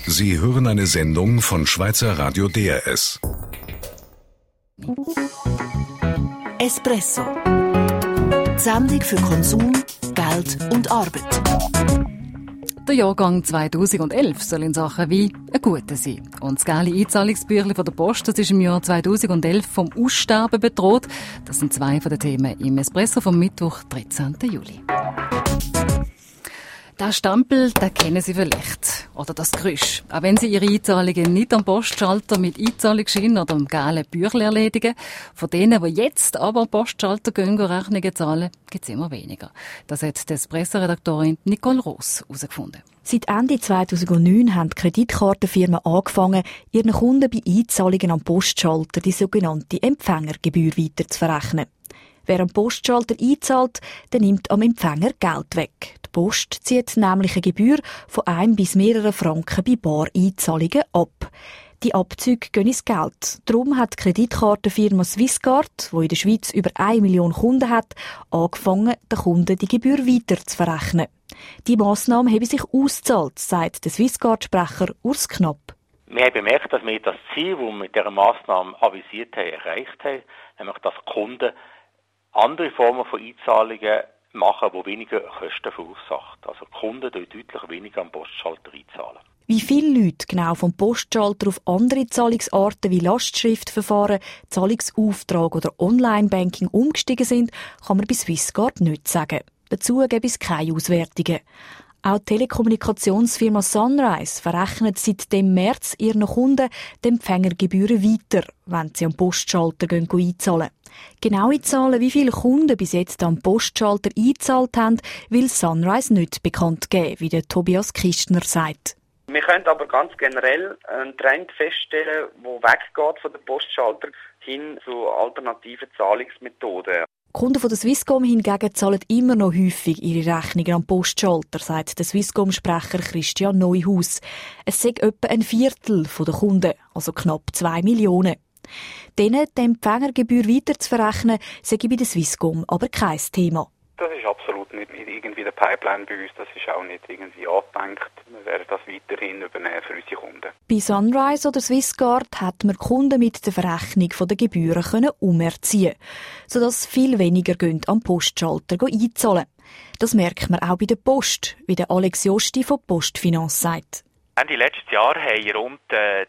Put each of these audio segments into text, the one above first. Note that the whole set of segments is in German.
Sie hören eine Sendung von Schweizer Radio DRS. Espresso. Die Sendung für Konsum, Geld und Arbeit. Der Jahrgang 2011 soll in Sachen Wein ein guter sein. Und das gelbe Einzahlungsbüchlein von der Post, das ist im Jahr 2011 vom Aussterben bedroht. Das sind zwei von den Themen im Espresso vom Mittwoch, 13. Juli. Den Stempel, den kennen Sie vielleicht. Oder das Geräusch. Auch wenn Sie Ihre Einzahlungen nicht am Postschalter mit Einzahlungsschein oder am gelben Büchlein erledigen, von denen, die jetzt aber am Postschalter gehen, Rechnungen zahlen, gibt es immer weniger. Das hat die Espresso-Redaktorin Nicole Ross herausgefunden. Seit Ende 2009 haben Kreditkartenfirmen angefangen, ihren Kunden bei Einzahlungen am Postschalter die sogenannte Empfängergebühr weiter zu verrechnen. Wer am Postschalter einzahlt, der nimmt am Empfänger Geld weg. Die Post zieht nämlich eine Gebühr von 1 bis mehreren Franken bei Bar-Einzahlungen ab. Die Abzüge gehen ins Geld. Darum hat die Kreditkartenfirma Swisscard, die in der Schweiz über 1 Million Kunden hat, angefangen, den Kunden die Gebühr weiter zu verrechnen. Die Massnahme habe sich ausgezahlt, sagt der Swisscard-Sprecher Urs Knapp. Wir haben bemerkt, dass wir das Ziel, das wir mit dieser Massnahme avisiert haben, erreicht haben, nämlich dass Kunden andere Formen von Einzahlungen machen, die weniger Kosten verursachen. Also Kunden deutlich weniger am Postschalter einzahlen. Wie viele Leute genau vom Postschalter auf andere Zahlungsarten wie Lastschriftverfahren, Zahlungsauftrag oder Online-Banking umgestiegen sind, kann man bei Swisscard nicht sagen. Dazu gibt es keine Auswertungen. Auch die Telekommunikationsfirma Sunrise verrechnet seit dem März ihren Kunden die Empfängergebühren weiter, wenn sie am Postschalter einzahlen. Genaue Zahlen, wie viele Kunden bis jetzt am Postschalter eingezahlt haben, will Sunrise nicht bekannt geben, wie der Tobias Kistner sagt. Wir können aber ganz generell einen Trend feststellen, der weggeht von den Postschalter hin zu alternativen Zahlungsmethoden. Kunden von der Swisscom hingegen zahlen immer noch häufig ihre Rechnungen am Postschalter, sagt der Swisscom-Sprecher Christian Neuhaus. Es sei etwa ein Viertel der Kunden, also knapp 2 Millionen. Denen die Empfängergebühr weiter zu verrechnen, sei bei der Swisscom aber kein Thema. Das ist absolut nicht irgendwie der Pipeline bei uns, das ist auch nicht irgendwie angedenkt. Wir werden das weiterhin übernehmen für unsere Kunden. Bei Sunrise oder Swisscard hat man Kunden mit der Verrechnung der Gebühren umerziehen, sodass viel weniger am Postschalter einzahlen. Das merkt man auch bei der Post, wie der Alex Josti von PostFinance sagt. Ende letztes Jahr haben rund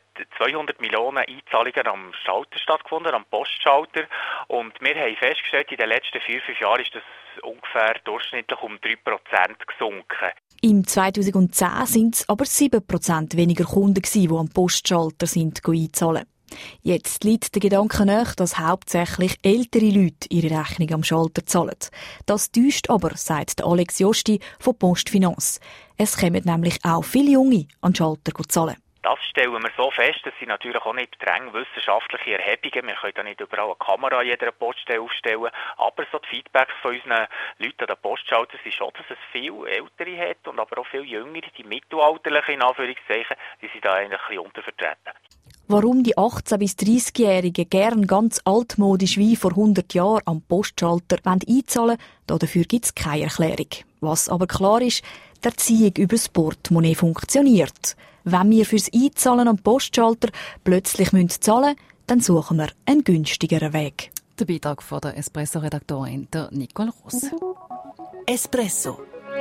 200 Millionen Einzahlungen am Schalter stattgefunden, am Postschalter. Und wir haben festgestellt, in den letzten 4-5 Jahren ist das ungefähr durchschnittlich um 3% gesunken. Im 2010 sind es aber 7% weniger Kunden, die am Postschalter einzahlen. Jetzt liegt der Gedanke nahe, dass hauptsächlich ältere Leute ihre Rechnung am Schalter zahlen. Das täuscht aber, sagt Alex Josti von PostFinance. Es kommen nämlich auch viele Junge an den Schalter zahlen. Das stellen wir so fest, das sind natürlich auch nicht streng wissenschaftliche Erhebungen. Wir können da nicht überall eine Kamera an jeder Poststelle aufstellen. Aber so die Feedbacks von unseren Leuten an den Postschaltern sind schon, dass es viel Ältere hat und aber auch viel Jüngere, die Mittelalterlichen in Anführungszeichen, die sind da eigentlich ein bisschen untervertreten. Warum die 18- bis 30-Jährigen gern ganz altmodisch wie vor 100 Jahren am Postschalter einzahlen wollen, dafür gibt es keine Erklärung. Was aber klar ist, die Erziehung über das Portemonnaie funktioniert. Wenn wir fürs Einzahlen am Postschalter plötzlich zahlen müssen, dann suchen wir einen günstigeren Weg. Der Beitrag von der Espresso-Redaktorin Nicole Ross. Espresso.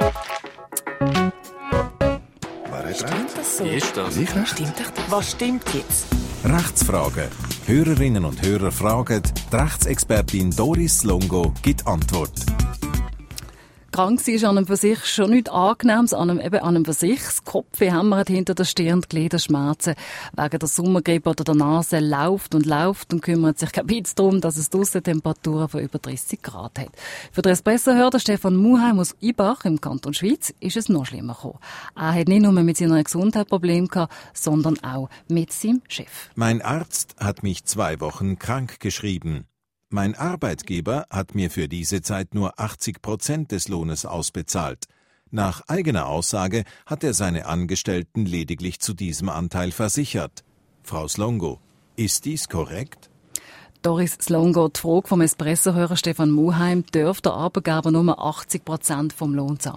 Stimmt das so? Wie ist das? Stimmt doch das? Was stimmt jetzt? Rechtsfragen. Hörerinnen und Hörer fragen, die Rechtsexpertin Doris Longo gibt Antwort. Krank sein ist an und für sich schon nichts Angenehmes, an und für sich. Das Kopfweh hämmert hinter der Stirn, die Gliederschmerzen wegen der Sommergrippe oder der Nase läuft und kümmert sich kein bisschen darum, dass es draussen Temperaturen von über 30 Grad hat. Für den Espresso-Hörer Stefan Muheim aus Ibach im Kanton Schwyz ist es noch schlimmer gekommen. Er hat nicht nur mit seiner Gesundheit Probleme gehabt, sondern auch mit seinem Chef. Mein Arzt hat mich 2 Wochen krank geschrieben. Mein Arbeitgeber hat mir für diese Zeit nur 80% des Lohnes ausbezahlt. Nach eigener Aussage hat er seine Angestellten lediglich zu diesem Anteil versichert. Frau Slongo, ist dies korrekt? Doris Slongo, die Frage vom Espresso-Hörer Stefan Muheim, darf der Arbeitgeber nur 80% vom Lohn zahlen?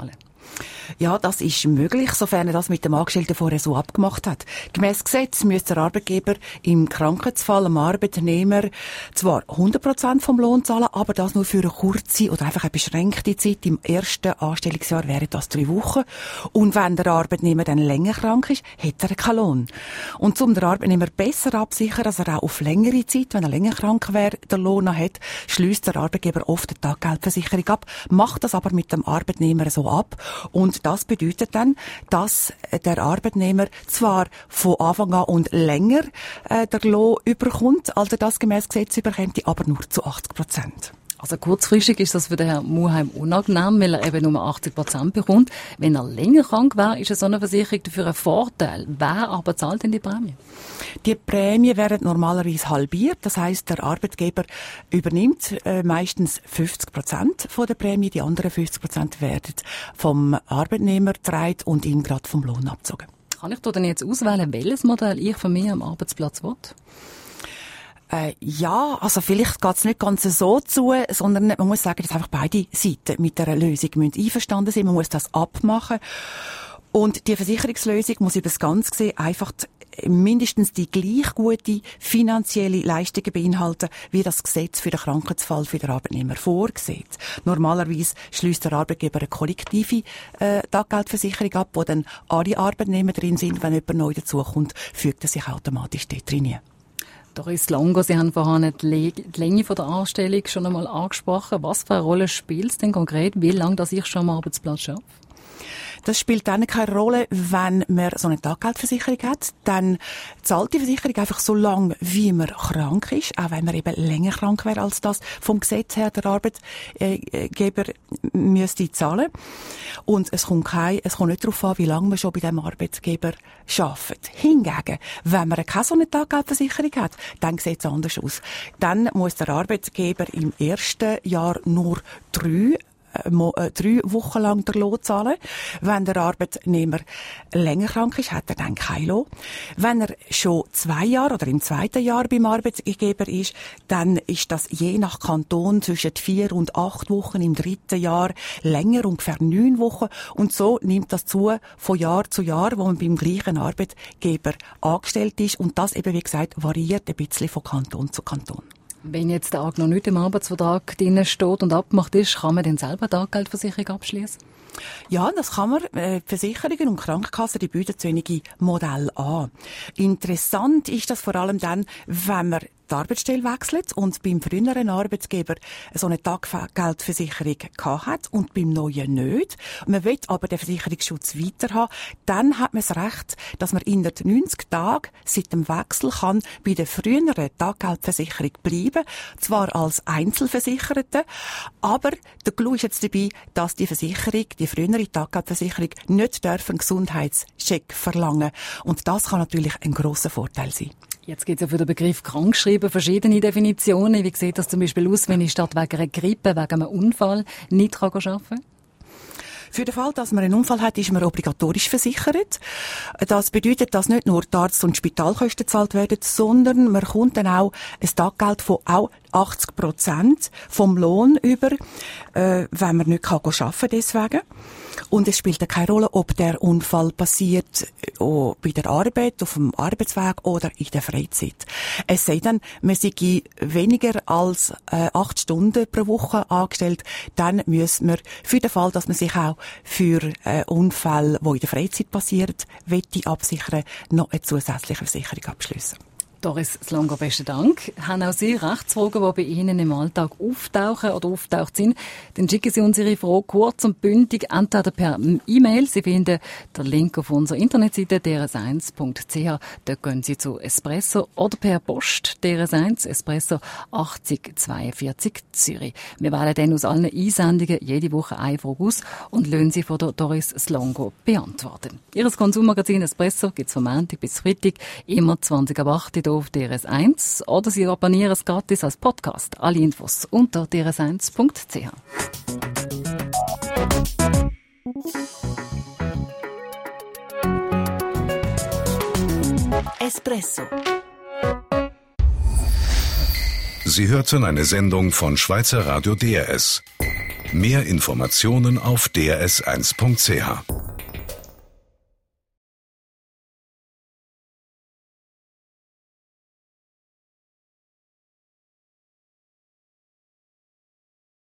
Ja, das ist möglich, sofern er das mit dem Angestellten vorher so abgemacht hat. Gemäss Gesetz müsste der Arbeitgeber im Krankheitsfall dem Arbeitnehmer zwar 100% vom Lohn zahlen, aber das nur für eine kurze oder einfach eine beschränkte Zeit. Im ersten Anstellungsjahr wären das 3 Wochen. Und wenn der Arbeitnehmer dann länger krank ist, hat er keinen Lohn. Und um den Arbeitnehmer besser absichern, dass er auch auf längere Zeit, wenn er länger krank wäre, den Lohn noch hat, schliesst der Arbeitgeber oft eine Taggeldversicherung ab, macht das aber mit dem Arbeitnehmer so ab. Und das bedeutet dann, dass der Arbeitnehmer zwar von Anfang an und länger der Lohn überkommt, als er das gemäss Gesetz überkommt, aber nur zu 80%. Also kurzfristig ist das für den Herrn Muheim unangenehm, weil er eben nur 80% bekommt. Wenn er länger krank wäre, ist so eine Versicherung dafür ein Vorteil. Wer aber zahlt denn die Prämie? Die Prämie werden normalerweise halbiert. Das heisst, der Arbeitgeber übernimmt meistens 50% von der Prämie. Die anderen 50% werden vom Arbeitnehmer getragen und ihm gerade vom Lohn abgezogen. Kann ich da denn jetzt auswählen, welches Modell ich für mich am Arbeitsplatz will? Ja, also vielleicht geht's nicht ganz so zu, sondern man muss sagen, dass einfach beide Seiten mit der Lösung einverstanden sind. Man muss das abmachen. Und die Versicherungslösung muss über das Ganze gesehen einfach mindestens die gleich gute finanzielle Leistungen beinhalten, wie das Gesetz für den Krankheitsfall für den Arbeitnehmer vorsieht. Normalerweise schließt der Arbeitgeber eine kollektive Taggeldversicherung ab, wo dann alle Arbeitnehmer drin sind. Wenn jemand neu dazukommt, fügt er sich automatisch dort rein. Doris Longo, Sie haben vorhin die Länge der Anstellung schon einmal angesprochen. Was für eine Rolle spielt es denn konkret, wie lange dass ich schon am Arbeitsplatz arbeite? Das spielt dann keine Rolle, wenn man so eine Taggeldversicherung hat. Dann zahlt die Versicherung einfach so lange, wie man krank ist, auch wenn man eben länger krank wäre, als das vom Gesetz her der Arbeitgeber müsste zahlen. Und es kommt nicht darauf an, wie lange man schon bei dem Arbeitgeber arbeitet. Hingegen, wenn man keine so eine Taggeldversicherung hat, dann sieht es anders aus. Dann muss der Arbeitgeber im ersten Jahr nur 3 Wochen lang den Lohn zahlen. Wenn der Arbeitnehmer länger krank ist, hat er dann keinen Lohn. Wenn er schon 2 Jahre oder im 2. Jahr beim Arbeitgeber ist, dann ist das je nach Kanton zwischen 4 und 8 Wochen, im 3. Jahr länger, ungefähr 9 Wochen. Und so nimmt das zu von Jahr zu Jahr, wo man beim gleichen Arbeitgeber angestellt ist. Und das eben, wie gesagt, variiert ein bisschen von Kanton zu Kanton. Wenn jetzt der noch nicht im Arbeitsvertrag drin steht und abgemacht ist, kann man dann selber eine Taggeldversicherung abschließen? Ja, das kann man. Versicherungen und Krankenkassen, die bieten einige Modelle an. Interessant ist das vor allem dann, wenn man die Arbeitsstelle wechselt und beim früheren Arbeitgeber so eine Taggeldversicherung gehabt hat und beim neuen nicht. Man will aber den Versicherungsschutz weiter haben. Dann hat man das Recht, dass man in 90 Tagen seit dem Wechsel kann bei der früheren Taggeldversicherung bleiben. Zwar als Einzelversicherte, aber der Clou ist jetzt dabei, dass die Versicherung, die frühere Taggeldversicherung, nicht einen Gesundheitscheck verlangen. Und das kann natürlich ein grosser Vorteil sein. Jetzt gibt es ja für den Begriff krankschreiben verschiedene Definitionen. Wie sieht das zum Beispiel aus, wenn ich statt wegen einer Grippe, wegen einem Unfall nicht arbeiten kann? Für den Fall, dass man einen Unfall hat, ist man obligatorisch versichert. Das bedeutet, dass nicht nur die Arzt- und Spitalkosten gezahlt werden, sondern man kommt dann auch ein Taggeld von auch 80% vom Lohn über, wenn man nicht arbeiten kann deswegen. Und es spielt keine Rolle, ob der Unfall passiert bei der Arbeit, auf dem Arbeitsweg oder in der Freizeit. Es sei denn, man sei weniger als 8 Stunden pro Woche angestellt, dann muss man für den Fall, dass man sich auch für Unfälle, die in der Freizeit passieren, absichern, noch eine zusätzliche Versicherung abschliessen. Doris Longo, besten Dank. Haben auch Sie Rechtsfragen, die bei Ihnen im Alltag auftauchen oder auftaucht sind, dann schicken Sie uns Ihre Frage kurz und bündig, entweder per E-Mail. Sie finden den Link auf unserer Internetseite drs1.ch. Dort gehen Sie zu Espresso oder per Post drs1 Espresso 8042 Zürich. Wir wählen dann aus allen Einsendungen jede Woche eine Frage aus und lassen sie von der Doris Longo beantworten. Ihres Konsummagazin Espresso gibt es von Montag bis Freitag immer 20:08 auf DRS1 oder Sie abonnieren es gratis als Podcast. Alle Infos unter drs1.ch. Espresso. Sie hörten eine Sendung von Schweizer Radio DRS. Mehr Informationen auf drs1.ch.